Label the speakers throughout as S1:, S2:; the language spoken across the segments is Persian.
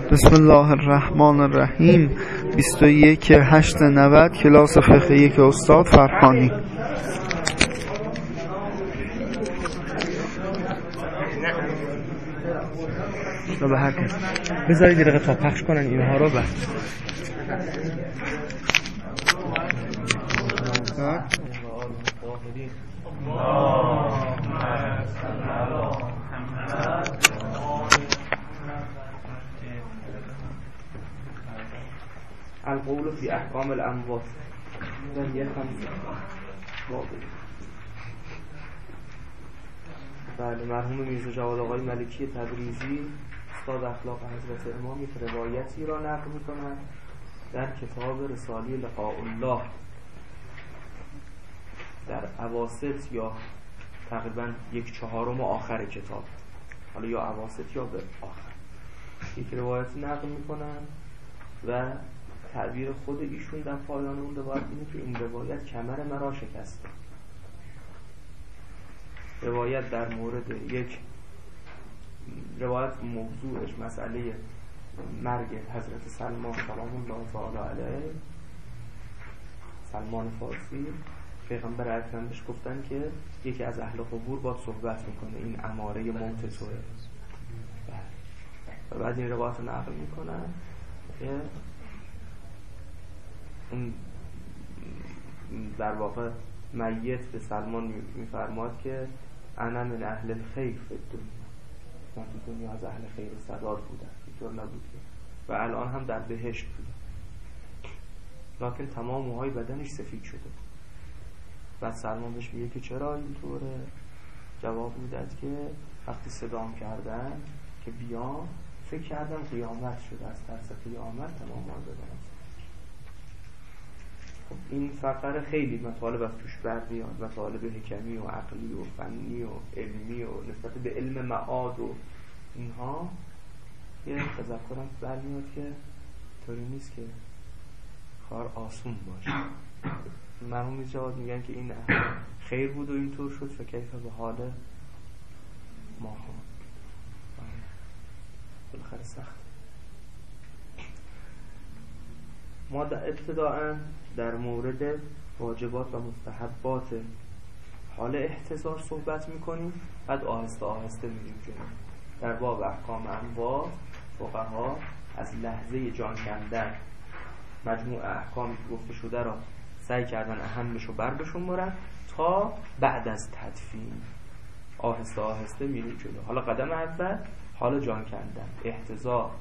S1: بسم الله الرحمن الرحیم. 21/8/90 کلاس فقه 1 استاد فرهانی.
S2: به هر کس بذارید یه دقیقه تا پخش کنن اینها رو.
S3: القول فی احکام الاموات بله، مرحوم میرزا جواد آقای ملکی تبریزی استاد اخلاق حضرت امام یک روایتی را نقل می‌کنند در کتاب رساله لقاء الله در اواسط یا تقریبا 1/4 آخر کتاب، حالا یا اواسط یا به آخر، یک روایتی نقل می‌کنند و تعبیر خود ایشون در پایان اون روایت اینه که این روایت کمر مرا شکسته. روایت در مورد یک روایت موضوعش مسئله مرگ حضرت سلمان سلام الله تعالی علیه، سلمان فارسی. پیغمبر اکرم بهش گفتن که یکی از اهل قبور با صحبت میکنه، این اماره موت توه. و بعد این روایت رو نقل میکنن که اون در واقع میت به سلمان میفرماد که انا من اهل الخیر فی الدنیا، من تو دنیا از اهل خیر و سداد بودم، اینطور نبود و الان هم در بهشت بودم، لکن تمام موهای بدنش سفید شده بود. بعد سلمان بهش میگه که چرا اینطوره؟ جواب میداد که وقتی صدام کردن که بیام فکر کردم قیامت شده، از ترس قیامت تمام موهای بدنم. این فقره خیلی مطالب از توش برمیاد، مطالب حکمی و عقلی و فنی و علمی و نسبت به علم معاد و اینها. یه تذکرم برمیاد که طوری نیست که کار آسون باشه. مرحوم جواد میگن که این خیر بود و اینطور شد، فکیف به حال ما بالاخره سخت. ما ابتداءً در مورد واجبات و مستحبات حال احتضار صحبت میکنیم، بعد آهسته آهسته میریم جلو. در باب احکام انواع فقها از لحظه جان کندن مجموع احکامی که گفته شده را سعی کردن اهمش رو بر بشمارن تا بعد از تدفین آهسته آهسته میریم جلو. حالا قدم اول حال جان کندن، احتضار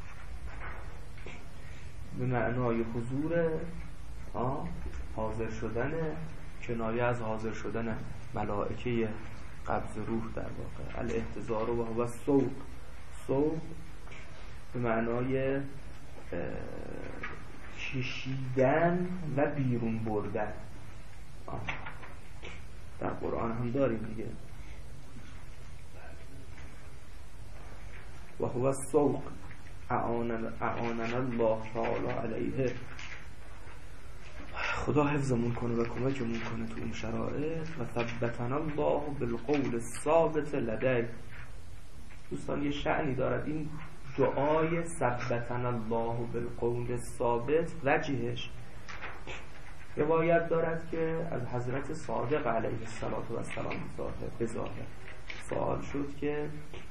S3: به معنای حضور، حاضر شدن، کنایه از حاضر شدن ملائکه قبض روح در واقع. الاحتضار و هو السوق، سوق به معنای کشیدن و بیرون بردن. در قرآن هم داریم دیگه. و هو السوق اعاننا الله تعالی علیه. خدا حفظمون کنه و کمکمون کنه تو اون شرایط. و ثبتنا الله بالقول الثابت لدی. دوستان یه شأنی دارد این دعای ثبتنا الله بالقول الثابت. وجهش روایت دارد که از حضرت صادق علیه السلام بظاهر سوال شد که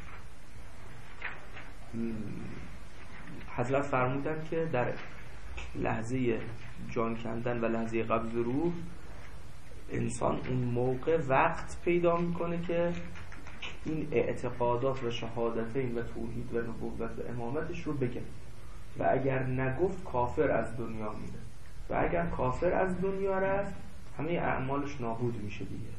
S3: حضرت فرمودن که در لحظه جان کندن و لحظه قبض روح انسان اون موقع وقت پیدا میکنه که این اعتقادات و شهادتین و توحید و نبوت و امامتش رو بگه و اگر نگفت کافر از دنیا میره و اگر کافر از دنیا رفت همه اعمالش نابود میشه دیگه.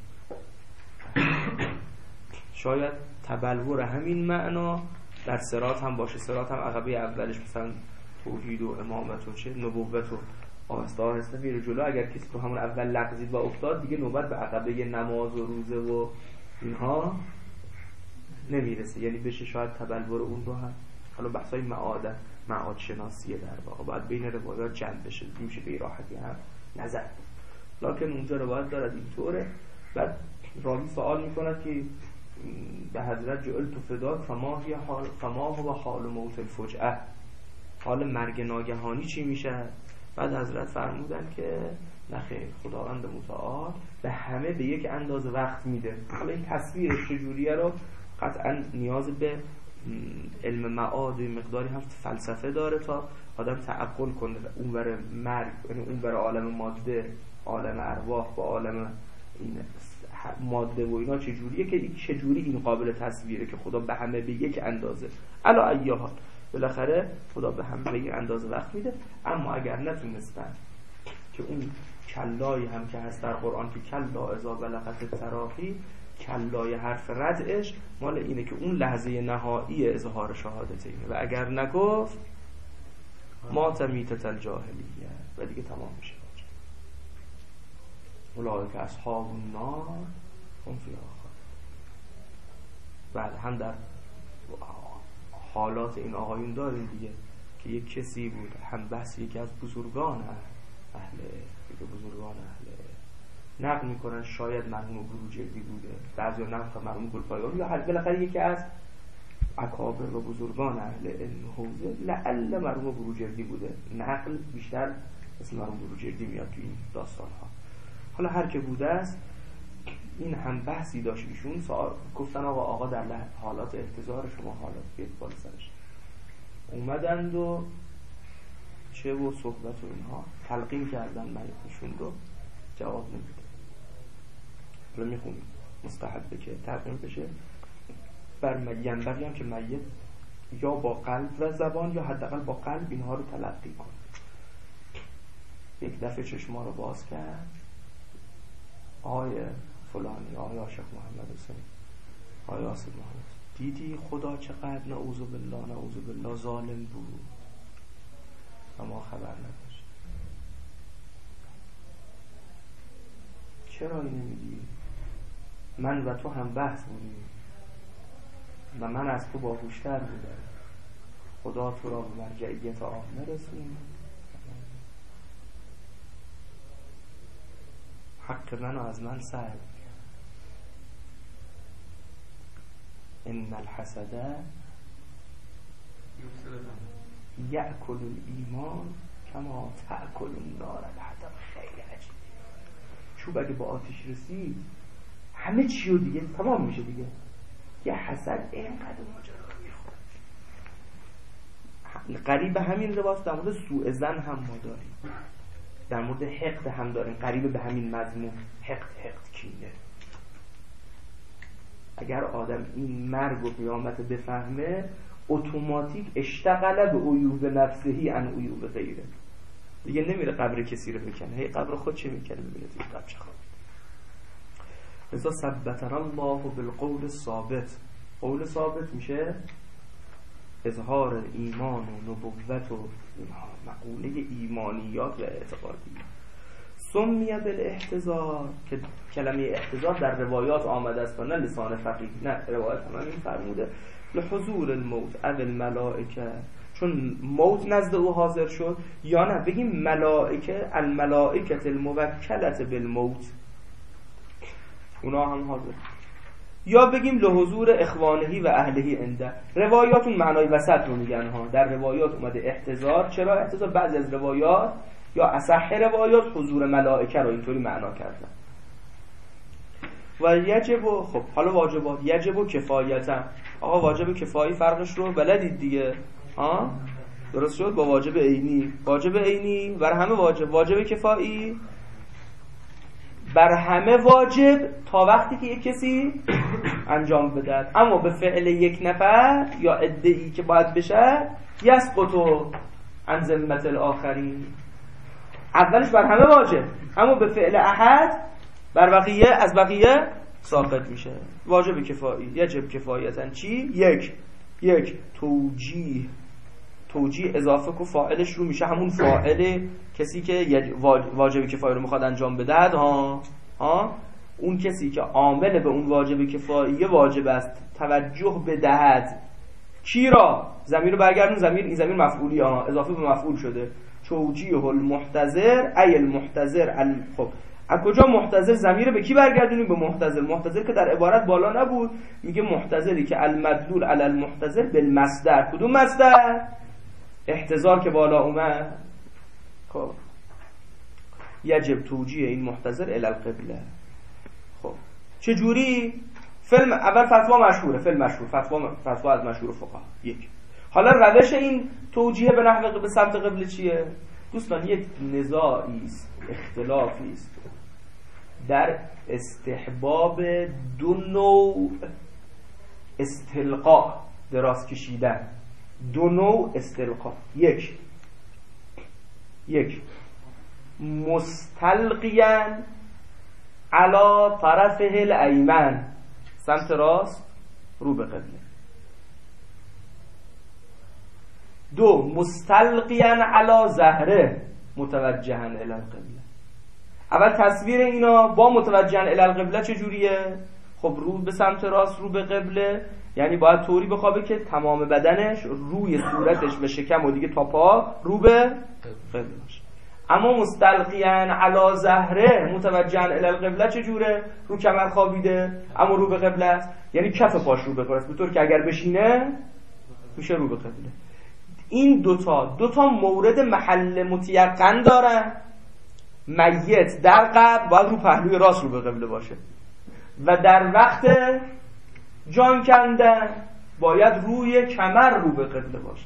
S3: شاید تبلور همین معنا در صراط هم باشه. صراط هم عقبه اولش مثلا توحید و امامت و چه نبوت و آهسته آهسته میره جلو. اگر کسی تو همون اول لغزید و افتاد دیگه نوبت به عقبه نماز و روزه و اینها نمیرسه، یعنی بشه شاید تبلور اون رو هم. حالا بحثای معاد شناسیه در واقع باید بین روایات جمع بشه، میشه به راحتی هم نظر. لکن اونجا روایت دارد اینطوره. بعد راوی سوال میکند که به حضرت جعلت فداک فما هو حال موت الفجأه، حال مرگ ناگهانی چی میشه؟ بعد حضرت فرمودن که نخیر، خداوند متعال به همه به یک اندازه وقت میده. حالا این تصویرش چجوریه رو قطعا نیاز به علم معاد و مقداری هم فلسفه داره تا آدم تعقل کنه اون بر مرگ، یعنی اون بر عالم ماده، عالم ارواح با عالم این ماده و اینا چجوریه که چجوری این قابل تصویره که خدا به همه به یک اندازه علا ایها بالاخره خدا به همه به یک اندازه وقت میده. اما اگر نتونستن که اون کلایی هم که هست در قرآن که کلا اذا بلغت التراقی، کلای حرف ردش مال اینه که اون لحظه نهایی اظهار شهادت اینه و اگر نگفت مات میتة الجاهلیه و دیگه تمام میشه. اولئک اصحاب النار هم فیها خالدون. بعد هم در حالات این آقایون داریم دیگه که یک کسی بود هم بحث یکی از بزرگان اهل بزرگان اهل نقل میکنن شاید مرحوم بروجردی بوده، بعضی نقل تا مرحوم گلپایگانی یا بالاخره یکی از اکابر و بزرگان اهل علم حوزه لعل مرحوم بروجردی بوده. نقل بیشتر اسم مرحوم بروجردی میاد تو این داستان ها. حالا هر که بوده است این هم بحثی داشت ایشون گفتن آقا در حالات احتضار شما حالات بیت بالا سرش اومدند و چه و صحبت و اینها تلقین کردن من ایشون رو جواب نمیده. حالا میخونیم مستحبه که تلقین بشه بر ینبغی هم که میت یا با قلب و زبان یا حداقل با قلب اینها رو تلقی کنه. یک دفعه چشما رو باز کرد، آقای فلانی، آقای عاشق محمد حسین، آقای آصف محمد، دیدی خدا چقدر نعوذ بالله ظالم بود و ما خبر نداشت. چرا این نمیگی؟ من و تو هم بحث بودیم و من از تو باهوشتر بودم، خدا تو را به مرجعیت آمه رسون، حق منو از من سلب. ان الحسد یأکل الایمان کما تأکل النار الحطب. خیلی عجیبه. چوب اگه با آتش رسید همه چی رو دیگه تمام میشه دیگه. یه حسد اینقدر ماجرا میخوره. قریب همین روایت در مورد سوء ظن هم ما داریم، در مورد حقد هم داریم، قریب به همین مضمون. حقد کینه. اگر آدم این مرگ و قیامت بفهمه اتوماتیک اشتغل به عیوب نفسهی عن عیوب غیره، دیگه نمیره قبر کسی رو بکنه، هی قبر خود چه میکنه ببینه توی قبر چه خواهد. لذا ثبتنا الله بالقول الثابت. قول ثابت میشه اظهار ایمان و نبوت و مقوله ایمانیات و اعتقادیات. سمیه بالاحتضار که کلمه احتضار در روایات آمده است نه لسان فقیه، نه روایات هم این فرموده لحضور الموت او الملائکه، چون موت نزد او حاضر شد، یا نه بگیم ملائکه الملائکه الموکلة بالموت اونا هم حاضر، یا بگیم لحضور اخوانهی و اهلهی عنده. روایاتون معنای وسط رو میگن ها. در روایات اومده احتضار. چرا احتضار؟ بعضی از روایات یا اصح روایات حضور ملائکه رو اینطوری معنا کردن. و یجب، خب حالا واجبات، یجب کفایتا. آقا واجب کفایی فرقش رو بلدید دیگه ها؟ درست شد با واجب عینی. واجب عینی بر همه واجب، واجب کفایی بر همه واجب تا وقتی که یک کسی انجام بده، اما به فعل یک نفر یا عده‌ای که باید بشه یسقط عن ذمة الآخرین. اولش بر همه واجب، اما به فعل احد بر بقیه از بقیه ساقط میشه. واجب کفایی، یجب کفایتن چی؟ یک توجیه اضافه کو فاعلش رو میشه همون فاعل کسی که واجب کفایی رو میخواد انجام بدهد اون کسی که عامل به اون واجب کفایی واجب است توجه بدهد. کی را؟ ضمیر رو برگردون، ضمیر این ضمیر مفعولی اضافه به مفعول شده. توجیه المحتضر ای المحتضر. خب از کجا محتضر؟ ضمیر به کی برگردونیم؟ به محتضر. محتضر که در عبارت بالا نبود، میگه محتضری که المدلول علی المحتضر بالمصدر. کدوم مصدر؟ احتضار که بالا اومد، خب یجب توجیه این محتضر الی القبله. خب چجوری؟ فیلم اول فتوا مشهوره، فیلم مشهور، فتوا از مشهور فقها. یک، حالا روش این توجیه به نحو به سمت قبله چیه؟ دوستان یک نزاعی است، اختلافی است در استحباب دو نوع استلقاء، دراز کشیدن. دو نوع استلقاء. یک مستلقیاً علی طرفه الایمن، سمت راست رو به قبله. دو مستلقیاً علی ظهره متوجها الی القبله. اول تصویر اینا با متوجها الی القبله چجوریه؟ خب رو به سمت راست رو به قبله، یعنی باید طوری بخوابه که تمام بدنش روی صورتش و شکم و دیگه تا پا رو به قبله باشه. اما مستلقیاً علی ظهره متوجها الی القبله چجوره؟ رو کمر خوابیده اما رو به قبله است، یعنی کف پاش رو به قبله است، به طور که اگر بشینه میشه رو به قبله. این دوتا مورد محل متیقن دارن. میت در قبر باید رو پهلوی راست رو به قبله باشه و در وقت جان کندن باید روی کمر رو به قبله باشه.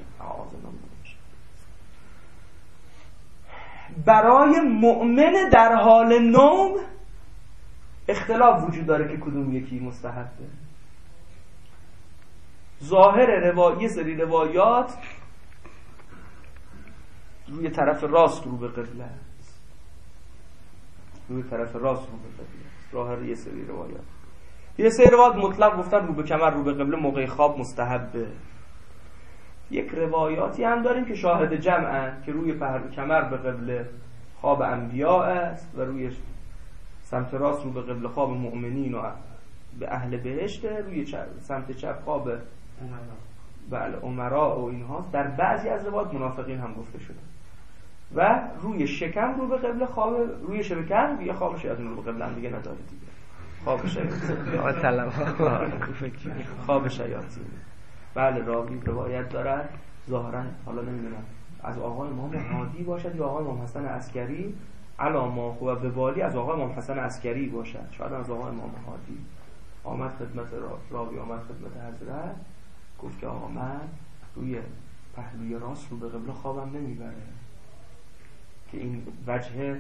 S3: برای مؤمن در حال نوم اختلاف وجود داره که کدوم یکی مستحبه. ظاهر یه سری روایات روی طرف راست رو به قبله است، روی طرف راست رو به قبله است. ظاهر یه سری روایات، یه سری روایات مطلق گفتن رو به کمر رو به قبله موقع خواب مستحبه. یک روایاتی هم داریم که شاهد جمعن که روی کمر به قبله خواب انبیاء است و روی سمت راست رو به قبله خواب مؤمنین و به اهل بهشته، روی سمت چپ خواب بله امراء و اینهاست. در بعضی از روایات منافقین هم گفته شده. و روی شکم رو به قبله خواب، روی شکم یه خواب شیاطین رو به قبله هم دیگه نداره دیگه، خواب شیاطین خواب شیاطین. بله راوی روایت دارد ظاهرا، حالا نمیدونم از آقای امام هادی باشد یا آقای امام حسن عسکری، علاما هو به بالی از آقای امام حسن عسکری باشد، شاید از آقای امام هادی. آمد خدمت راوی، آمد خدمت حضرت، گفت که آقا من روی پهلوی راست رو به قبله خوابم نمیبره، که این وجه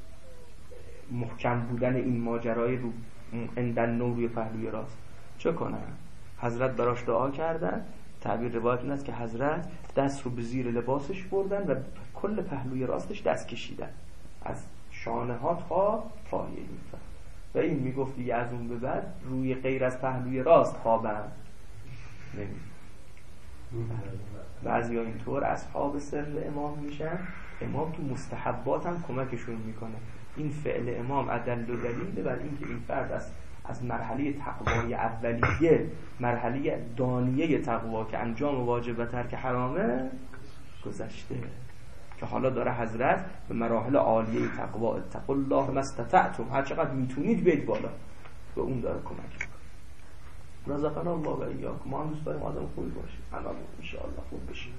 S3: محکم بودن این ماجرای رو اندن نو روی پهلوی راست. چه کنم؟ حضرت براش دعا کردن. تعبیر روایت این است که حضرت دست رو به زیر لباسش بردن و کل پهلوی راستش دست کشیدن از شانه ها تا پایه این. و این میگفت دیگه از اون به بعد روی غیر از پهلوی راست خوابم نمیدونم. بعضی ها اینطور اصحاب سر امام میشن، امام تو مستحبات هم کمکشون میکنه. این فعل امام عدل و دلیل بر این که این فرد از مرحله تقوای اولیه، مرحله دانیه تقوا که انجام واجب و ترک حرامه گذشته، که حالا داره حضرت به مراحل عالیه تقوا، اتقوا الله ما استطعتم، هر چقدر میتونید بیاید بالا، به اون داره کمک میکنه. رزقنا الله و ایاکم. ما هم دوست داریم آدم خوبی باشیم، هممون ان شاء الله خوب بشیم.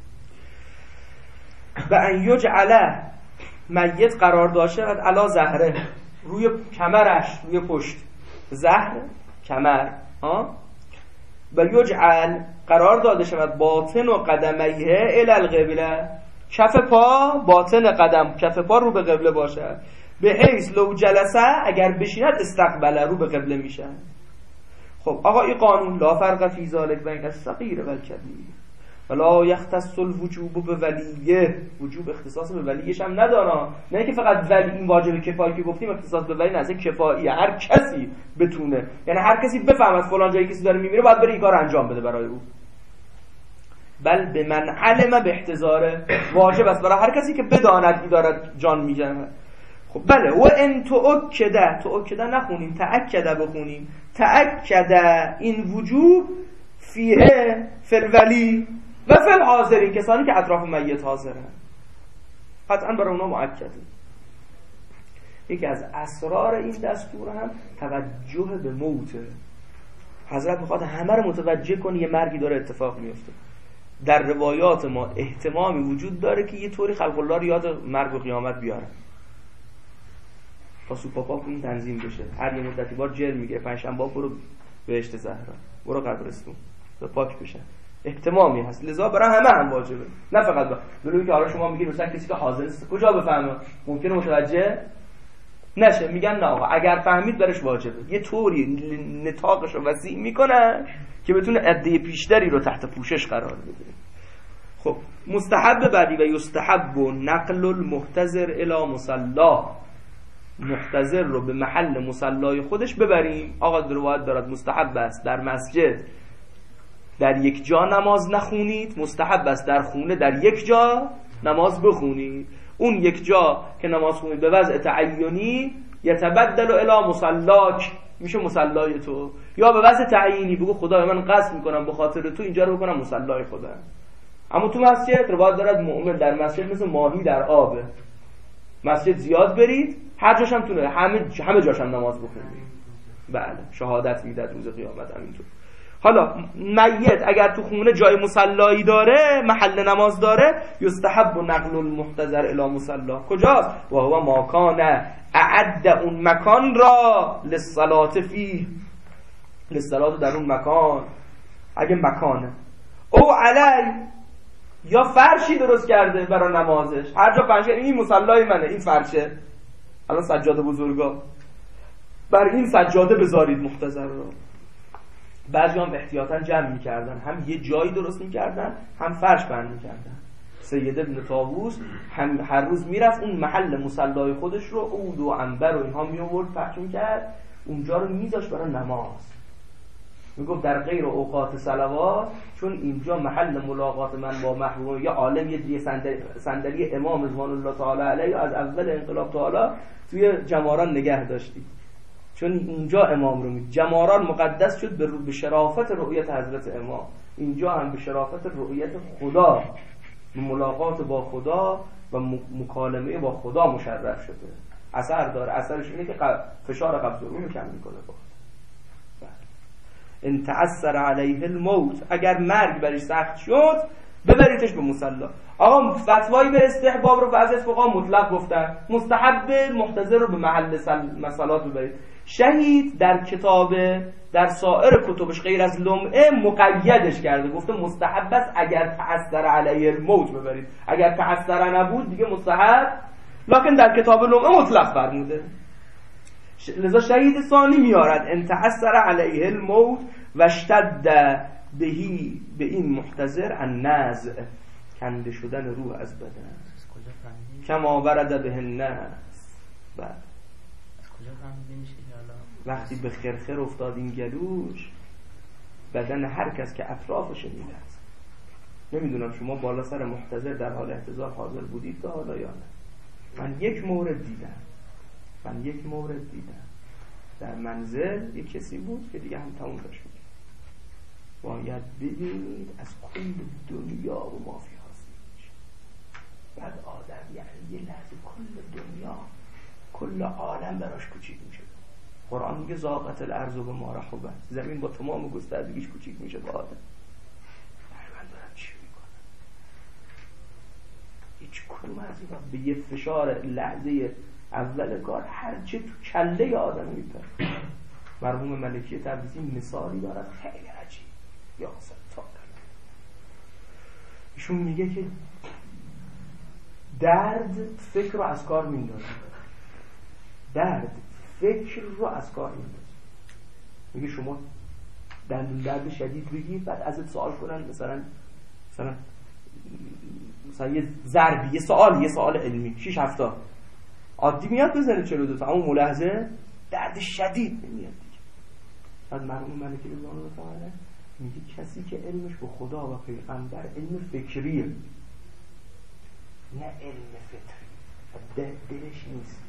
S3: و ان یجعل میت قرار داشته علی ظهره، روی کمرش، روی پشت ظهر کمر و یجعل قرار داده شود باطن و قدمیه الی القبله، کف پا باطن قدم، کف پا رو به قبله باشد، به حیث لو جلسه اگر بشیند استقبله، رو به قبله میشه. خب آقا این قانون لا فرق فی ذلک بین الصغیر و الکبیر ولا یختص الوجوب به ولیه، وجوب اختصاص به ولیش هم نداره. نه که فقط ولی این واجب کفایی که گفتیم اختصاص به ولی نزد کفاییه، هر کسی بتونه، یعنی هر کسی بفهمد فلان جایی کسی داره میمیره باید بره این کار انجام بده برای او. بل به من علم به احتضار، واجب است برای هر کسی که بداند این دارد جان میجنه. خب بله. و ان تؤکده نخونیم، تأکده بخونیم. تأکده این وجوب فیه فل ولی و فل حاضرین، کسانی که اطراف میت حاضرن، قطعا برای اونا مؤکده. یکی از اسرار این دستور هم توجه به موته. حضرت میخواد همه رو متوجه کنه یه مرگی داره اتفاق میفته. در روایات ما احتمامی وجود داره که یه طوری خلق الله رو یاد مرگ و قیامت بیارن تا سوپاپا این تنظیم بشه، هر یه مدتی بار جر میگیره، پنجشنبه برو بهشت زهرا، برو قبرستون تا پاک بشن. احتمامی هست، لذا برای همه هم واجبه، نه فقط برای که حالا شما میگید مثلا کسی که حاضر است کجا بفهمه، ممکنه متوجه نشه، میگن نه آقا اگر فهمید برش واجبه، یه طوری نطاقش رو وسیع میکنن که بتونه عده بیشتری رو تحت پوشش قرار بده. خب مستحب بعدی و یستحب نقل المحتضر الی مصلا، محتضر رو به محل مصلای خودش ببریم. آقا روایت دارد مستحب است در مسجد در یک جا نماز نخونید، مستحب است در خونه در یک جا نماز بخونید. اون یک جا که نماز خونید به وضع تعینی یتبدل الی مصلاک، میشه مصلای تو، یا به وضع تعیینی بگو خدای من قصد میکنم به خاطر تو اینجا رو بکنم مصلای خودم. اما تو مسجد روایت دارد مؤمن در مسجد مثل ماهی در آبه، مسجد زیاد برید هر جاشم تونه همه جاشم نماز بخونید. بله شهادت میداد روز قیامت همینطور. حالا میت اگر تو خونه جای مصلایی داره، محل نماز داره، یستحب نقل المحتضر الی مصلا. کجاست؟ و هو مکان اعد اون مکان را للصلاه فیه، للصلاه در اون مکان اگه مکانه، او علی یا فرشی درست کرده برای نمازش، هر جا فرش این مصلای منه، این فرشه، الان سجاده بزرگا بر این سجاده بذارید محتضر رو. بعضی هم احتیاطاً جمع می‌کردن، هم یه جایی درست می‌کردن هم فرش بند می‌کردن. سید ابن طاووس هم هر روز میرفت اون محل مصلای خودش رو عود و عنبر و اینها می‌آورد پخش می‌کرد، اونجا رو می‌ذاشت برای نماز. میگفت در غیر اوقات صلوات، چون اینجا محل ملاقات من با محبوب یا عالم، یه صندلی امام رضوان الله تعالی علیه از اول انقلاب تعالی توی جماران نگه داشتی، چون اینجا امام رو جماران مقدس شد به شرافت رؤیت حضرت امام، اینجا هم به شرافت رؤیت خدا، ملاقات با خدا و مکالمه با خدا مشرف شده. اثر داره، اثرش اینه که فشار قبض روح رو کم میکنه. ان تعثر علیه الموت، اگر مرگ برش سخت شد ببریدش به مصلا. آقا فتوایی به استحباب رو بعضی از فقها مطلق گفتن، مستحب محتضر رو به محل مصلات ببرید. شهید در کتاب در سایر کتبش غیر از لمعه مقیدش کرده، گفته مستحب است اگر تعثر علیه الموت ببرید، اگر تعثر نبود دیگه مستحب، لکن در کتاب لمعه مطلق فرموده. لذا شهید ثانی میارد ان تعثر علیه الموت و اشتد بهی، به این محتضر النزع، کنده شدن روح از بدن، کما ورد به الناس. بعد وقتی به خرخر افتاد این گلوش، بدن هر کس که اطرافش میلرزه. نمیدونم شما بالا سر محتضر در حال احتضار حاضر بودید تا حالا یا نه؟ من یک مورد دیدم در منزل یک کسی بود که دیگه هم تموم داشت میگه باید ببینید از کل دنیا و ما فی هست. بعد آدم یعنی یه لحظه کل دنیا کل عالم براش کوچیک میشه. قرآن میگه ضاقت الارض و ما رحبت، زمین با تمام گستردگیش کوچیک میشه با آدم. من دارم چی میکنم؟ هیچ کدوم از اینا به یه فشار لحظه اول کار هرچه تو کله آدم میپره. مرحوم ملکی تبریزی مثالی دارد خیلی عجیب، یا ستاره. ایشون میگه که درد فکر رو از کار میندازه، میگه شما درد شدید بگید، بعد ازت سوال کنن مثلا یه ضربی، یه سوال علمی 6 هفته عادی میاد بزنه 42 تا، اما ملاحظه درد شدید نمیاد دیگه. بعد مرحوم ملکی رضوان الله تعالی میگه کسی که علمش به خدا و پیغمبر علم فکریه، نه علم فطری، دلش نیست،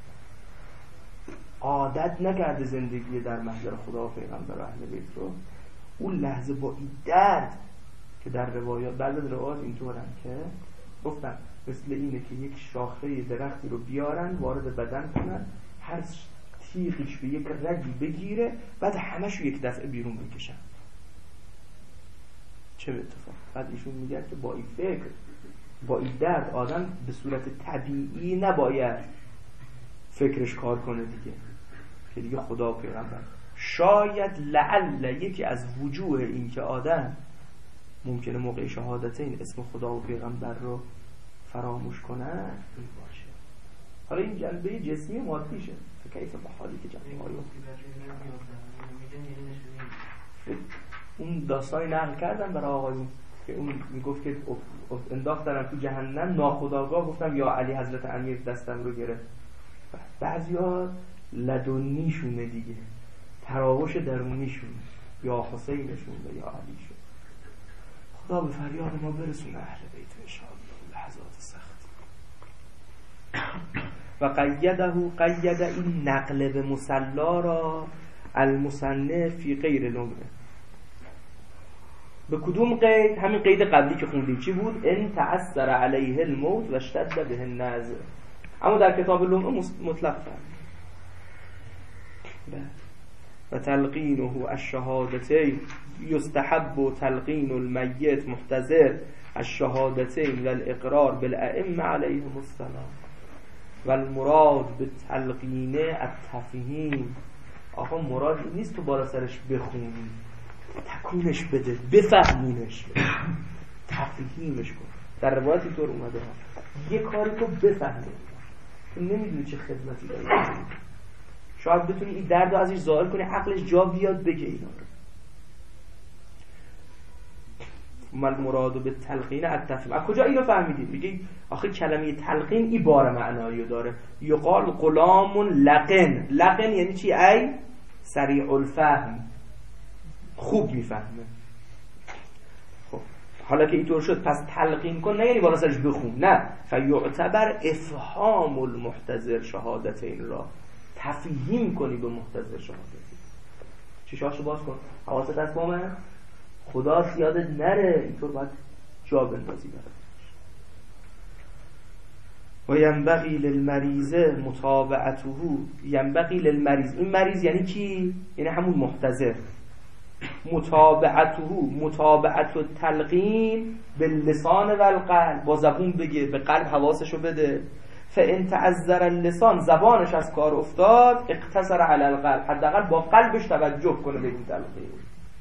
S3: عادت نکرده زندگی در محضر خدا و پیغمبر و اهل بیت رو، اون لحظه با این درد که در روایات بعضی از روایات اینطورن که گفتن مثل اینه که یک شاخه درختی رو بیارن وارد بدن کنن، هر تیغش به یک رگی بگیره، بعد همشو یک دفعه بیرون بکشن. چه اتفاق؟ بعد ایشون میگه که با این فکر، با این درد آدم به صورت طبیعی نباید فکرش کار کنه دیگه، که دیگه خدا و پیغمبر. شاید لعل یکی از وجوه این که آدم ممکنه موقع شهادتین اسم خدا و پیغمبر رو فراموش کنه این باشه. حالا این جنبه جسمی و مادیشه، کیف بحالی که جنبه های اون داستانی نقل کردن برای آقایون که اون میگفت که انداختنم تو جهنم، ناخودآگاه گفتم یا علی حضرت امیر دستم رو گرفت. بعضیا لدنیشونه دیگه، تراوش درونیشونه، یا حسینشون یا علیشون. خدا به فریاد ما برسونه اهل بیت انشاءالله لحظات سخت. و قید این نقل به مصلا را المصنف فی غیر لمعه. به کدوم قید؟ همین قید قبلی که خوندیم چی بود؟ ان تعثر علیه الموت و اشتد به النزع. اما در کتاب لمعه مطلق فرمود و تلقینه الشهادتین یستحب تلقین المیت محتضر الشهادتین و الاقرار بالائمه علیهم السلام و المراد به تلقین التفهیم. آقا مراد این نیست تو بالا سرش بخونی، تکونش بده، بفهمونش، تفهیمش کن. در روایتی طور اومده یه کاری تو بفهمی، تو نمیدونی چه خدمتی داری، شاید بتونی این درد رو ازش ظاهر کنی، عقلش جا بیاد بگه اینا رو. مال مراد به تلقین التفهیم. از کجا اینو فهمیدید؟ میگه آخه کلمه تلقین این بار معنایی داره. یقال غلام لقن. لقن یعنی چی؟ ای سریع الفهم، خوب میفهمه. خب حالا که اینطور شد پس تلقین کن، نه یعنی بالا سرش بخون، نه، فیعتبر افهام المحتضر شهادتین را، تفهیم کنی به محتضر شهادتین. چشاشو باز کن، حواست هست با من، خدا یادت نره، اینطور باید جا بندازی برد. و ینبغی للمریض متابعته. ینبغی للمریض، این مریض یعنی کی؟ یعنی همون محتضر. متابعت و تلقین به لسان و القلب، با زبون بگه، به قلب حواسشو بده. فان تعذر اللسان، زبانش از کار افتاد، اقتصر علی القلب، حداقل با قلبش توجه کنه به این تلقین.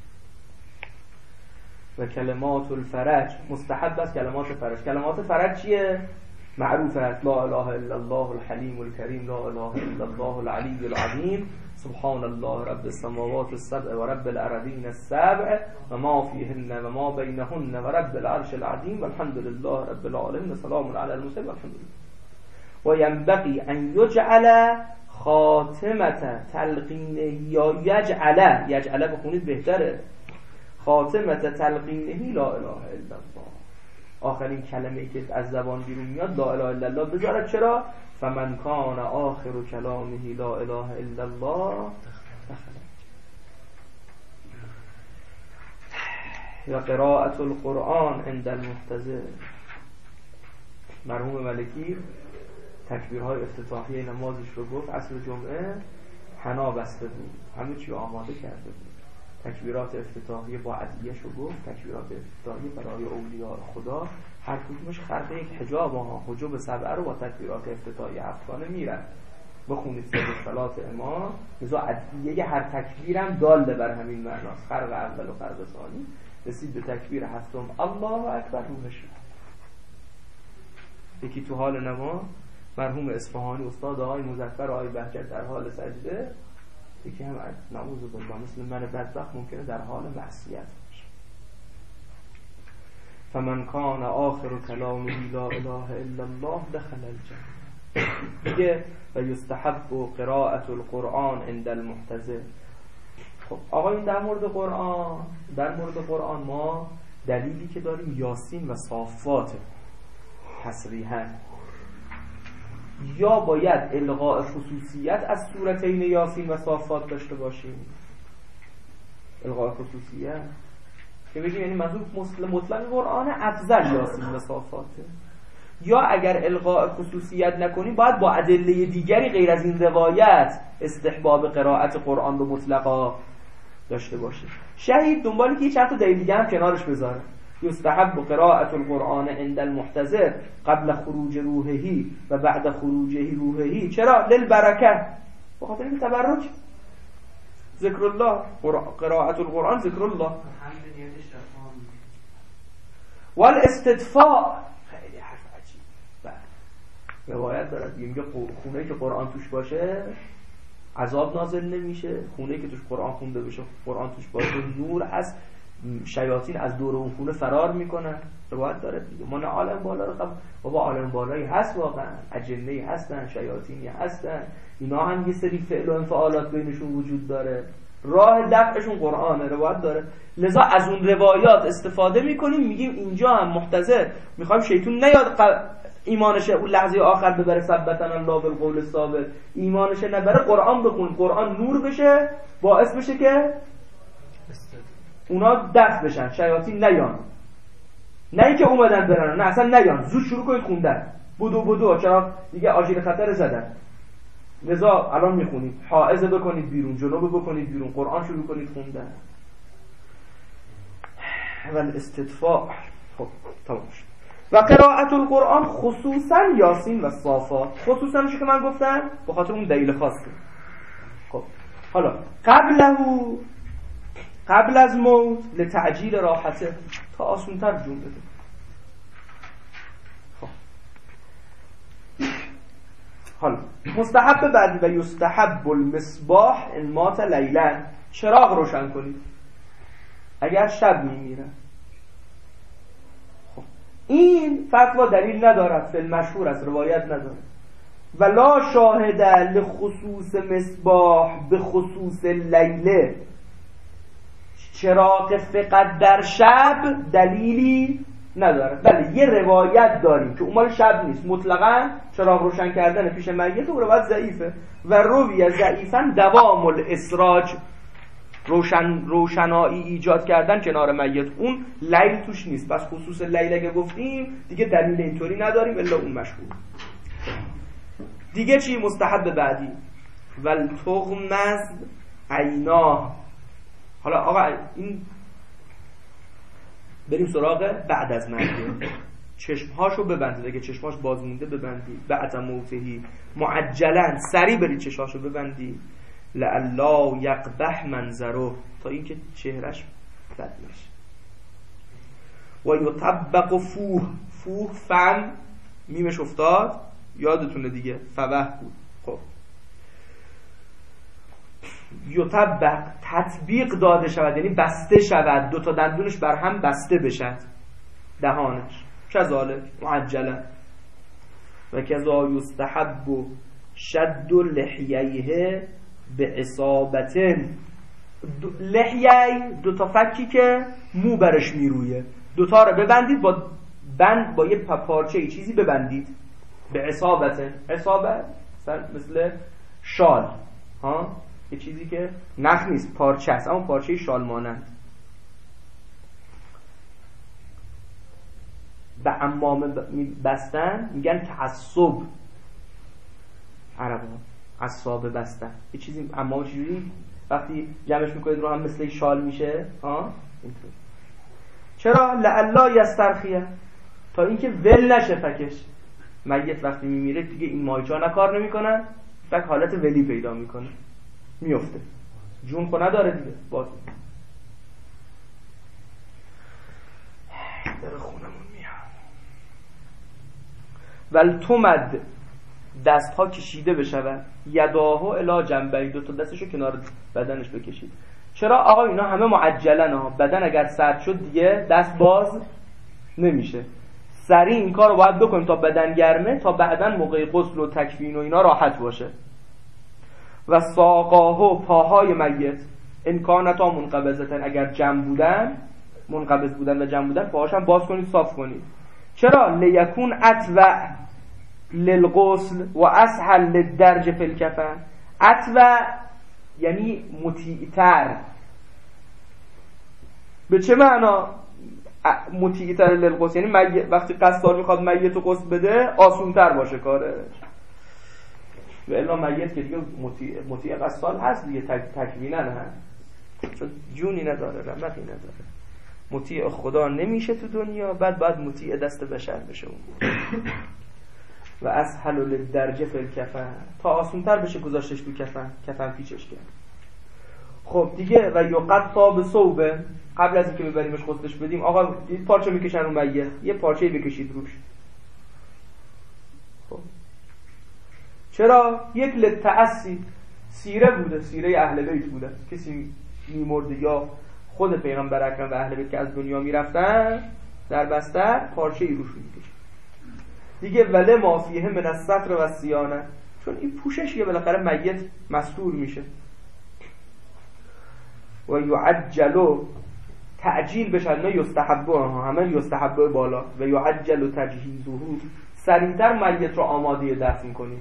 S3: و کلمات الفرج، مستحب است کلمات فرج. کلمات فرج چیه؟ معروف است، لا اله الا الله الحلیم الکریم، لا اله الا الله العلی العظیم، سبحان الله رب السماوات السبع و رب الارضین السبع و ما فیهن و ما بینهن و رب العرش العظیم والحمد لله رب العالمین و سلام علی المرسلین والحمد لله. و ینبغی ان یجعل خاتمه تلقینه، یا یجعل بخونید بهتره، خاتمه تلقینه لا اله الا الله، آخرین کلمه‌ای که از زبان بیرون میاد لا اله الا الله بذاره. چرا؟ فمن کان آخر کلامه لا اله الا الله دخل. یا قراءت القرآن عند المحتضر. مرحوم ملکی تکبیرهای افتتاحیه نمازش رو گفت، عصر جمعه حنا بسته بود، همه چی آماده کرده بود. تکبیرات افتتاحیه با ادعیه‌ش رو گفت، تکبیرات افتتاحیه برای اولیاء خدا هر کدومش خلق یک حجاب، حجاب سبعه رو با تکبیرات افتتاحیه هفتگانه میرن. بخونید سر صلات امام، لذا ادعیه هر تکبیرم داله بر همین معناست، خلق اول و خلق ثانی. رسید به تکبیر هفتم الله اکبر، روحش یکی تو حال نماز مرحوم اصفهانی استاد آقای مظفر آقای بهجت در حال سجده، یکی هم نعوذ بالله مثل من بدبخت ممکنه در حال معصیت باشه. فمن کان آخر کلامه لا اله الا الله دخل الجنه. دیگه و یستحب قراءت القرآن عند المحتضر. خب آقایون در مورد قرآن ما دلیلی که داریم یاسین و صافات تصریحاً، یا باید الغاء خصوصیت از سورتین یاسین و صافات داشته باشیم، الغاء خصوصیت که بگیم یعنی منظور مطلق قرآن افضل یاسین و صافاته، یا اگر الغاء خصوصیت نکنیم باید با ادله دیگری غیر از این روایت استحباب قرائت قرآن رو مطلقا داشته باشیم. شهید دنبالی که چند تا دلیل دیگه هم کنارش بذاره. یستحب قراءة القرآن عند المحتضر قبل خروج روحه و بعد خروجه روحه. چرا؟ للبرکه، بخاطر این تبرک. ذکر الله، قراءة القرآن ذکر الله. والاستدفاع، خیلی حرف عجیب. روایت دارد میگه خونه‌ای که قرآن توش باشه عذاب نازل نمیشه، خونه‌ای که توش قرآن خونده بشه، قرآن توش باشه، نور هست، شیاطین از دور اون خونه فرار میکنن. روایت داره دیگه. ما نه عالم بالا رو بابا عالم بالایی هست واقعا، اجنه‌ای هستن، شیاطینی هستن، اینا هم یه سری فعل و انفعالات بینشون وجود داره، راه دفعشون قرآنه. روایت داره. لذا از اون روایات استفاده میکنیم، میگیم اینجا هم محتضر میخوایم شیطان نیاد ایمانشه اون لحظه آخر ببره ثبتن الله بالقول الثابت، ایمانشه نبره، قرآن بخون، قرآن نور بشه، باعث بشه که اونا دفع بشن، شیاطین نیان، نه اینکه اومدن برن، نه اصلا نیان، زود شروع کنید خوندن، بدو چرا دیگه آژیر خطر زدن. لذا الان میخونید، حائضه بکنید بیرون، جنوب بکنید بیرون، قرآن شروع کنید خوندن. و الاستدفاع. خب تمام شد. و قراءت القرآن خصوصا یاسین و صافات، خصوصا چی که من گفتم به خاطر اون دلیل خاصه. خب حالا قبل از موت لتعجیل راحته، تا آسونتر جون بده. خب حالا مستحب بعدی و یستحب المصباح ان مات لیلا، چراغ روشن کنید اگر شب میمیره. خب این فتوا دلیل ندارد، فی المشهور از روایت نداره. ولا شاهد لخصوص مصباح به خصوص لیله، چراغ فقط در شب دلیلی نداره. بله یه روایت داریم که اون مال شب نیست، مطلقاً چراغ روشن کردن پیش میت و روایت ضعیفه. و روی ضعیفاً دوام الاسراج، روشنایی ایجاد کردن کنار میت، اون لیل توش نیست. بس خصوص لیل اگه گفتیم دیگه دلیل اینطوری نداریم الا اون مشهور. دیگه چی مستحب بعدی؟ ولتغمض عیناه. حالا آقا این بریم سراغ بعد از مرگ. چشمهاشو ببندید، اگه چشمهاش باز مونده ببندید. بعد موتهی معجلا سریع برید چشمهاشو ببندید. لعلا یقبح منظره، تا اینکه چهرش بد نشه. و یطبق فوه فم، میمش افتاد یادتونه دیگه، فوه بود. خب یطبق تطبیق داده شود، یعنی بسته شود، دوتا دندونش بر هم بسته بشد دهانش. کذالک معجلا. و کذا یستحب شد لحیه به اصابتن، لحیه دوتا فکی که مو برش میرویه، دوتا رو ببندید با یه پارچه چیزی ببندید. به اصابتن، اصابت مثل شال ها، یه چیزی که نخ نیست، پارچه است اما پارچه شال مانند. به عمامه بستن میگن تعصب، عربا عصابه بستن، یه چیزی عمامه چجوری وقتی جمعش میکنید رو هم مثل شال میشه ها اینطور. چرا؟ لعلا یسترخیه، تا اینکه ول نشه فکش. میت وقتی میمیره دیگه این مایچا نکار نمیکنن، فک حالت ولی پیدا میکنه، میفته، جون خو نداره دیگه. باز داره خونمون میاد. ولتمد، دست ها کشیده بشود، یداهو الی جنبی، دو تا دستشو کنار بدنش بکشید. چرا آقا اینا همه معجلن ها، بدن اگر سرد شد دیگه دست باز نمیشه، سریع این کار رو باید بکنیم تا بدن گرمه، تا بعدن موقع غسل و تکفین و اینا راحت باشه. و ساقاهو، پاهای میت، امکانتا منقبضتن، اگر جمع بودن، منقبض بودن و جمع بودن، پاهاش هم باز کنید، صاف کنید. چرا؟ لیکون اطوع للغسل و اسهل للدرج فی الکفن. اطوع یعنی مطیع‌تر. به چه معنا مطیع‌تر للغسل؟ یعنی وقتی قصار میخواد میت رو غسل بده آسونتر باشه کارش، و الا میت که دیگه مطیع قصال هست دیگه، تکوینن هست، چون جونی نداره، رمقی نداره. مطیع خدا نمیشه تو دنیا، بعد باید مطیع دست بشر بشه اون. و اسهل للدرجه فی الکفن، تا آسونتر بشه گذاشتش تو کفن پیچش کرد. خب دیگه و یقطع بثوبه، قبل از اینکه ببریمش غسلش بدیم، آقا یه پارچه میکشن رو میت، یه پارچه بکشید روش. خب چرا؟ یک للتأسی، سیره بوده، سیره اهل بیت بوده، کسی میمرده یا خود پیغمبر اکرم و اهل بیت که از دنیا میرفتن در بستر پارچه ای روش میکشن دیگه. وله ما فیه من الستر و الصیانه، چون این پوشش یه بالاخره میت مستور میشه. و یعجلو تعجیل بشه، نه یستحبه، همه یستحبه بالا. و یعجلو تجهیزه، سریعتر میت رو آماده دفن کنیم.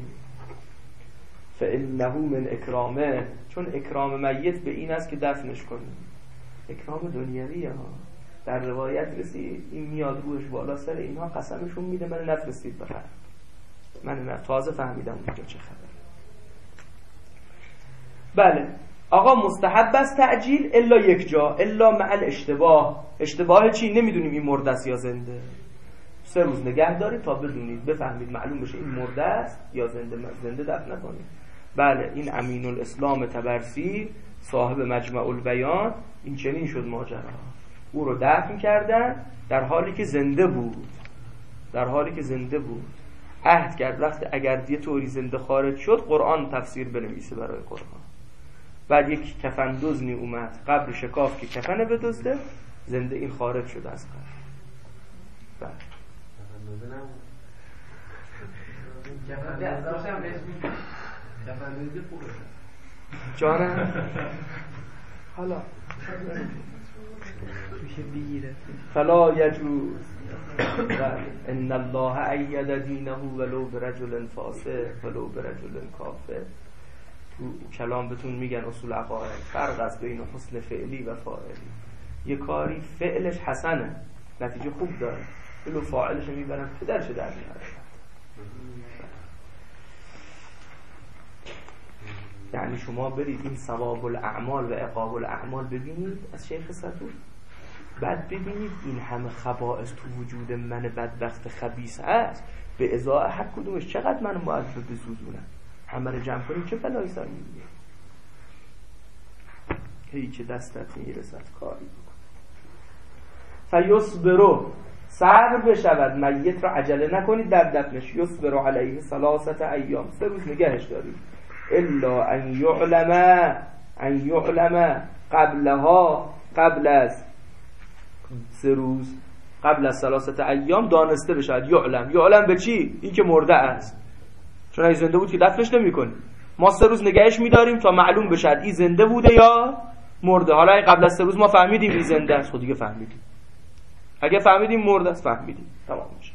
S3: فانه من اکرامه، چون اکرام میت به این است که دفنش کنیم. اکرام دنیویه ها. در روایت رسید این میاد روش بالا سر اینها قسمشون میده من نفرستید بخیر. من تازه فهمیدم اونجا چه خبر. بله آقا مستحب است تعجیل الا یک جا، الا مع الاشتباه. اشتباه چی؟ نمیدونیم این مرده است یا زنده. 3 روز نگه دارید تا بدونید، بفهمید، معلوم بشه این مرده است یا زنده دفن نکنید. بله این امین الاسلام طبرسی صاحب مجمع البیان این چنین شد ماجرا. او رو دفن کردن در حالی که زنده بود، عهد کرد وقتی اگر یه طوری زنده خارج شد قرآن تفسیر بنویسه برای قرآن. بعد یک کفن دزنی اومد قبر شکاف که کفن بدزده، زنده این خارج شد از قبر. بله جانم حالا فلا یجوز ان الله اید دینه ولو برجل فاسق ولو برجل کافر. تو کلام بهتون میگن اصول عقاید فرق است بین حسن فعلی و فاعلی. یه کاری فعلش حسنه، نتیجه خوب داره، ولو فاعلش میبرن پدرش در میاره. یعنی شما برید این ثواب الاعمال و عقاب الاعمال ببینید از شیخ صدوق، بعد ببینید این همه خبائث تو وجود من بدبخت خبیث هست، به ازای هر کدومش چقدر من مؤدب بسوزونم، همه رو جمع کنیم چه فلایی سایی میگه. هیچ دستت میرسد کاری بکن. فیصبرو، صبر بشود، میت را عجله نکنید در دفنش. یصبرو علیه 3 ایام، 3 روز نگهش دارید. الا ان یعلم قبلها، قبل از 3 روز، قبل از 3 ایام دانسته بشود. یعلم به چی؟ این که مرده است، چون اگه زنده بود که دفنش نمی کنی. ما 3 روز نگهش میداریم تا معلوم بشد این زنده بوده یا مرده. حالا اگه قبل از 3 روز ما فهمیدیم این زنده است، خود دیگه فهمیدیم. اگه فهمیدیم مرده است فهمیدیم، تمام میشه.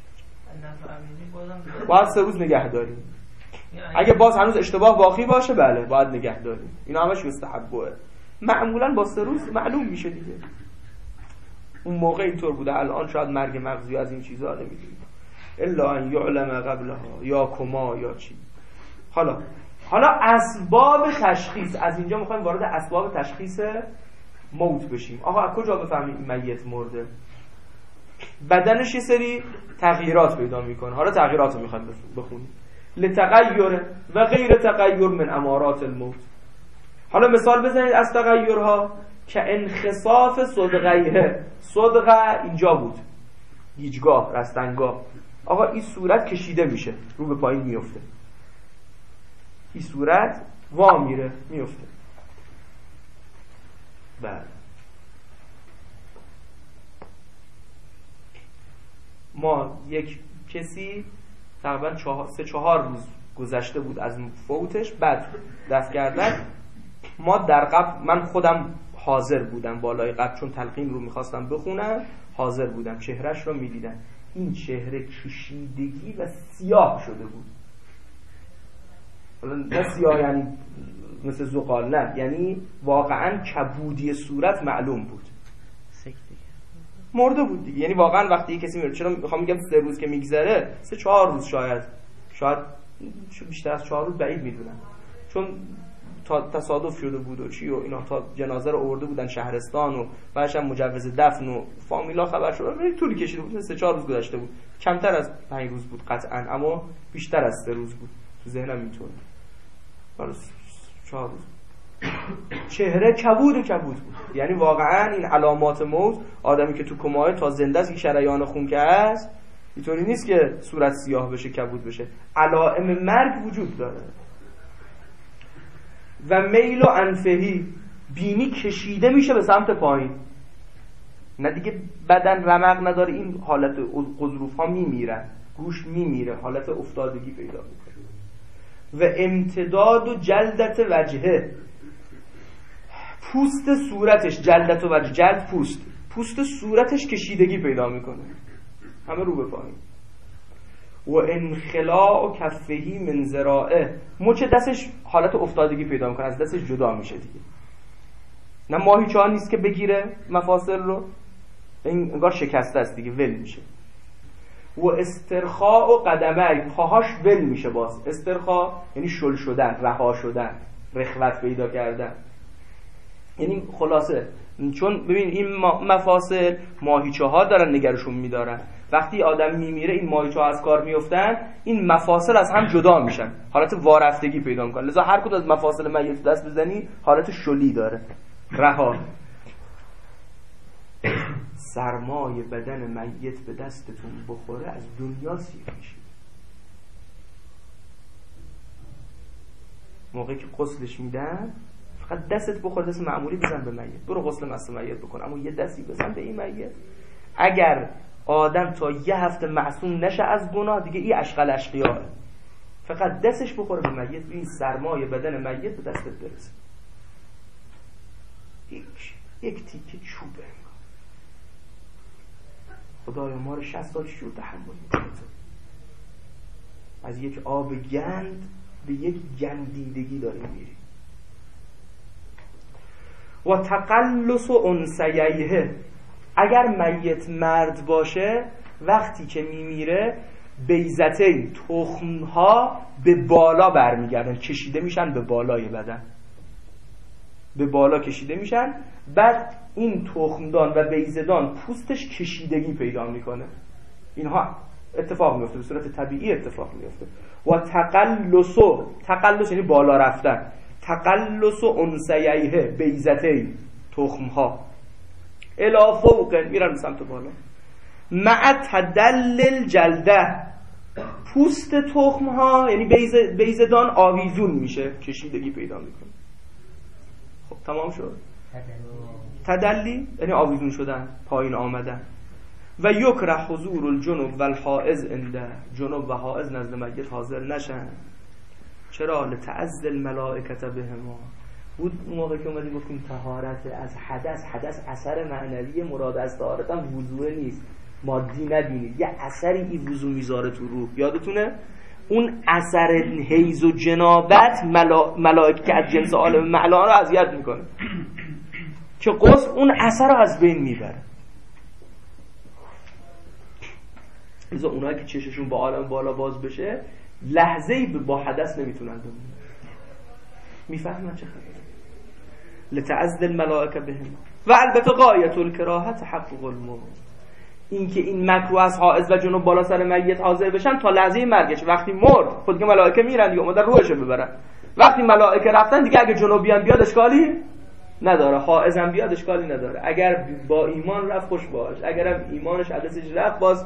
S3: باید 3 روز نگه داریم. اگه باز هنوز اشتباه باقی باشه بله باید نگه داریم. اینا همش مستحبه. معمولا با 3 روز معلوم میشه دیگه. اون موقع اینطور بوده، الان شاید مرگ مغزی از این چیزا نمیدونیم. الا ان یعلم قبلها یا کما یا چی. حالا اسباب تشخیص، از اینجا میخوایم وارد اسباب تشخیص موت بشیم. آقا از کجا بفهمیم میت مرده؟ بدنش یه سری تغییرات پیدا میکنه. حالا تغییرات رو میخوایم بخونیم. لتغیر و غیر تغیر من امارات الموت. حالا مثال بزنید از تغییرها که انخساف صدغیه. صدغه اینجا بود، گیجگاه، رستنگاه. آقا این صورت کشیده میشه، رو به پایین میفته، این صورت وا میره میفته. بله ما یک کسی تقریبا 3-4 روز گذشته بود از فوتش، بعد دفن کردن. ما در قبر، من خودم حاضر بودم بالای قبر، چون تلقین رو میخواستم بخونم، حاضر بودم، چهرش رو میدیدم. این چهره کشیدگی و سیاه شده بود. نه سیاه یعنی مثل زغال، نه، یعنی واقعا کبودی صورت معلوم بود، مرده بود دیگه. یعنی واقعا وقتی کسی میره، چرا میخوام میگم 3 روز که میگذره، 3-4 روز شاید بیشتر از 4 روز بعید میدونم، چون تصادف شده بود و چی و اینا، تا جنازه رو آورده بودن شهرستان و بعدش هم مجوز دفن و فامیلا خبر شد. خیلی طول کشیده بود، 3-4 روز گذشته بود، کمتر از 5 روز بود قطعا، اما بیشتر از 3 روز بود تو ذهنم اینطوره. 4 روز چهره کبود بود. یعنی واقعا این علامات موت، آدمی که تو کماه تا زنده است، که شریان خون که هست، اینطوری نیست که صورت سیاه بشه کبود بشه، علائم مرگ وجود داره. و میل و انفهی، بینی کشیده میشه به سمت پایین، نه دیگه بدن رمق نداره، این حالت غضروف ها میمیرن، گوش میمیره، حالت افتادگی پیدا میکنه. و امتداد و جلدت وجهه، پوست صورتش، جلدت و وجه، جلد پوست صورتش کشیدگی پیدا میکنه، همه رو به پایین. و انخلاع کفهی من ذراعه، مچ دستش حالت افتادگی پیدا میکنه، از دستش جدا میشه دیگه، نه ماهیچه ها نیست که بگیره مفاصل رو، این انگار شکسته است دیگه، ول میشه. و استرخاء و قدمه، پاهاش ول میشه. باز استرخاء یعنی شل شدن، رها شدن، رخوت پیدا کردن. یعنی خلاصه چون ببین این مفاصل ماهیچه ها دارن نگرشون میدارن، وقتی آدم میمیره این ماهیچه ها از کار میافتن، این مفاصل از هم جدا میشن، حالت وارفتگی پیدا میکنن. لذا هر کدوم از مفاصل میت دست بزنی حالت شلی داره، رها. سرمای بدن میت به دستتون بخوره از دنیا سیر میشید. موقعی که غسلش میدن فقط دستت بخوره، دست معمولی بزن به میت، برو غسل مست میت بکن، اما یه دستی بزن به این میت. اگر آدم تا 1 هفته معصوم نشه از گناه، دیگه این اشغال اشقیاء، فقط دستش بخوره به میت، این سرمای بدن میت به دستت برسه. یک تیکه چوبه، خدای ما رو 60 سال شور تحمل میکنه. از یک آب گند به یک گندیدگی داریم میریم. و تقلص و انسیه، اگر میت مرد باشه وقتی که میمیره بیضتین، تخمها به بالا برمیگردن، کشیده میشن به بالای بدن، به بالا کشیده میشن. بعد این تخمدان و بیضدان پوستش کشیدگی پیدا میکنه. اینها اتفاق میفته، به صورت طبیعی اتفاق میفته. و تقلص یعنی بالا رفتن، تقلص و انسیه بیضتین، تخمها الی فوق، میرن سمت بالا. مع تدلل جلده، پوست تخمها یعنی بیضدان آویزون میشه، کشیدگی پیدا میکنه. خب تمام شد. تدلی یعنی آویزون شدن، پایین آمدن. و یکره حضور الجنوب و الحائز عنده، جنوب و حائز نزد میت حاضر نشن. چرا؟ لتعز الملائکه بهما. بود اون موقع که اومدیم گفتیم طهارت از حدث اثر معنوی، مراد از طهارت هم وضوء نیست، مادی نبینید، یه اثری این وضوء میذاره تو روح. یادتونه اون اثر حیض و جنابت ملائکه که از جنس عالم معلا رو اذیت میکنه، که غسل اون اثر رو از بین میبره. لذا اونایی که چششون با عالم بالا باز بشه لحظه‌ای با حدث نمیتونن بمونن. میفهمن چه خبره؟ لتعز الملائکه بهم. و البته غایت الکراهه تحقق الموت، این که این مکروه از حائض و جنوب بالا سر میت حاضر بشن تا لحظه مرگش. وقتی مرد خود که ملائکه میرن دیگه، اومدن روحش ببرن. وقتی ملائکه رفتن دیگه، اگه جنوبیان بیاد اشکالی نداره، حائض هم بیاد اشکالی نداره. اگر با ایمان رفت خوش باش، اگرم ایمانش حدثش رفت باز.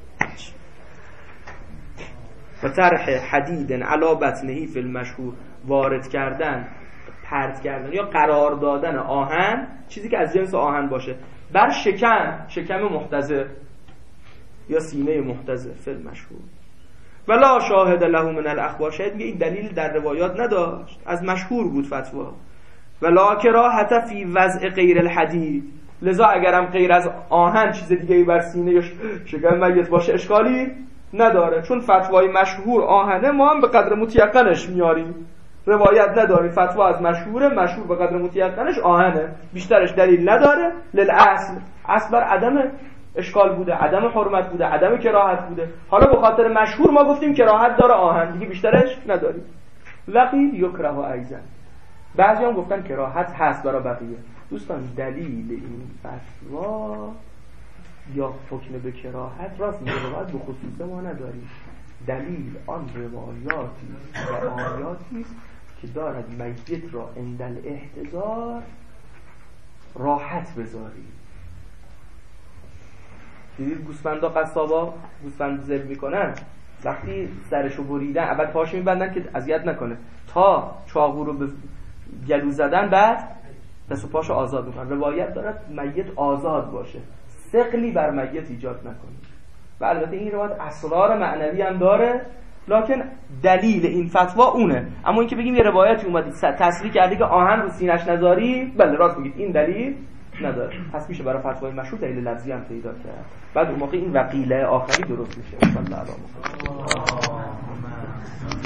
S3: و طرح حدید علی بطنه فی المشهور، وارد کردن، پرت کردن یا قرار دادن آهن، چیزی که از جنس آهن باشه، بر شکم محتضر یا سینه محتضر فی المشهور. ولا شاهد له من الاخبار، شاید میگه این دلیل در روایات نداشت، از مشهور بود فتوا. ولا کراهت فی وضع غیر الحدید، لذا اگرم غیر از آهن چیز دیگه بر سینه یا شکم میت باشه اشکالی نداره، چون فتوای مشهور آهنه، ما هم به قدر متیقنش میاریم. روایت نداریم، فتوا از مشهور به قدر متیقنش آهنه، بیشترش دلیل نداره. للاصل، اصل بر عدم اشکال بوده، عدم حرمت بوده، عدم کراهت بوده. حالا به خاطر مشهور ما گفتیم کراهت داره آهن، دیگه بیشترش نداریم. وقیل یکره ایضا، بعضی هم گفتن کراهت هست برای بقیه. دوستان دلیل این فتوا یا حکم به کراهت راست میگه، باید به خصوص ما نداریم. دلیل آن روایاتی و آیاتی که دارد میت را عند الاحتضار راحت بذاری. دیدید گوسفندا قصابا گوسفند ذبح میکنن، وقتی سرشو بریدن اول پاشو میبندن که اذیت نکنه، تا چاقو رو به گلو زدن بعد دست و پاشو آزاد میکنن. روایت دارد میت آزاد باشه، ثقلی بر میت ایجاد نکنه. و البته این روایت اسرار معنوی هم داره، لکن دلیل این فتوا اونه. اما اینکه بگیم یه روایتی اومدید تصریح کردی که آهن رو سینش نذاری، بله راست میگید این دلیل نداره، پس میشه برای فتوای مشروع دلیل لفظی هم پیدا کرد. بعد اون موقع این وقیله آخری درست میشه.